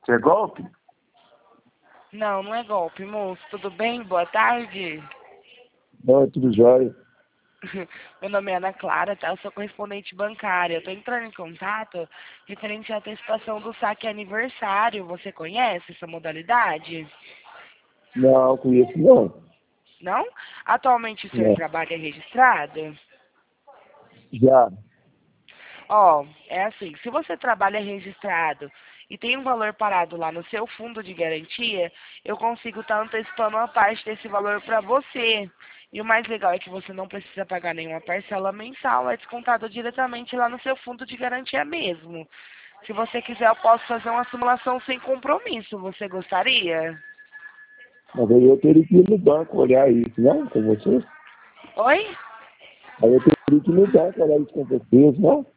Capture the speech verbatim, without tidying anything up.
Isso é golpe? Não, não é golpe, moço. Tudo bem? Boa tarde. Não, é tudo jóia. Meu nome é Ana Clara, tá? Eu sou correspondente bancária. Eu tô entrando em contato referente à antecipação do saque aniversário. Você conhece essa modalidade? Não, conheço não. Não? Atualmente o senhor Não. trabalha registrado? Já. Ó, é assim, se você trabalha registrado e tem um valor parado lá no seu fundo de garantia, eu consigo estar antecipando uma parte desse valor para você. E o mais legal é que você não precisa pagar nenhuma parcela mensal, é descontado diretamente lá no seu fundo de garantia mesmo. Se você quiser, eu posso fazer uma simulação sem compromisso. Você gostaria? Mas aí eu teria que ir no banco olhar isso, não? Com você? Oi? Aí eu teria que ir no banco olhar isso com vocês, não?